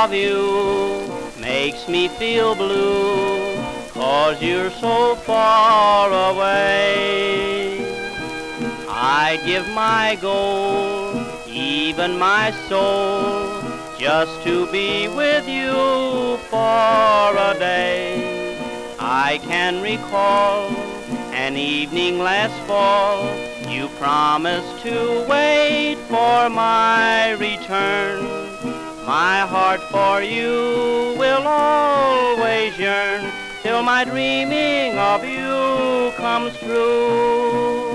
of you makes me feel blue, 'cause you're so far away. I'd give my gold, even my soul, just to be with you for a day. I can recall an evening last fall, you promised to wait for my return. My heart for you will always yearn, till my dreaming of you comes true.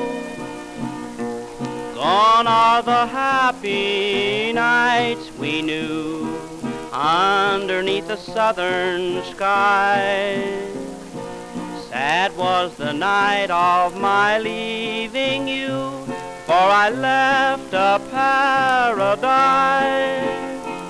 Gone are the happy nights we knew underneath the southern sky. Sad was the night of my leaving you, for I left a paradise.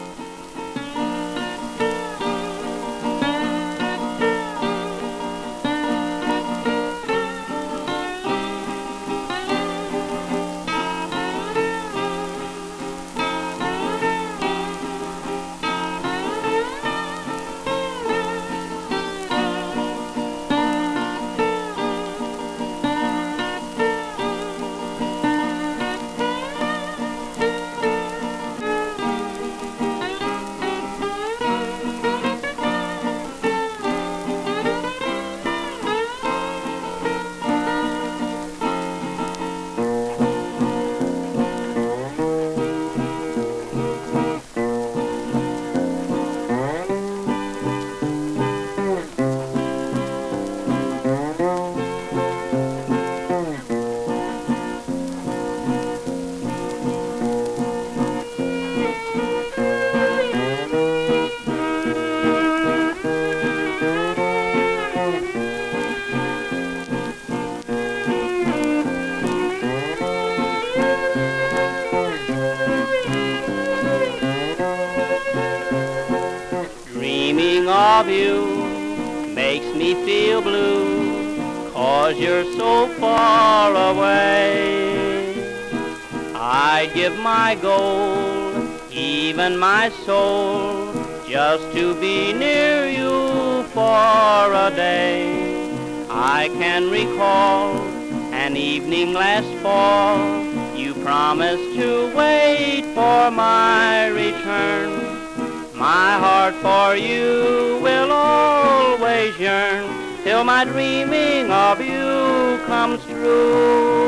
Dreaming of you makes me feel blue, 'cause you're so far away. I'd give my gold, even my soul, just to be near you for a day. I can recall an evening last fall, you promised to wait for my return. My heart for you will always yearn, till my dreaming of you comes true.